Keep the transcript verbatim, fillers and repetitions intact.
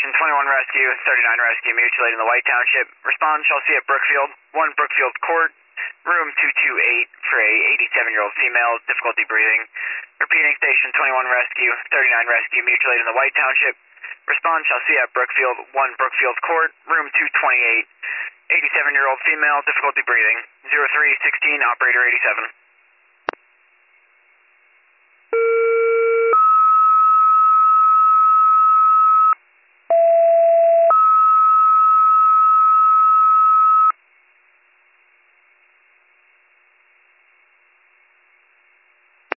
Station twenty-one Rescue, thirty-nine Rescue, mutual aid in the White Township. Respond shall see at Brookfield, one Brookfield Court, room two two eight for a eighty-seven-year-old female, difficulty breathing. Repeating, Station twenty-one Rescue, thirty-nine Rescue, mutual aid in the White Township. Respond shall see at Brookfield, one Brookfield Court, room two twenty-eight, eighty-seven-year-old female, difficulty breathing. zero three sixteen, operator eighty-seven.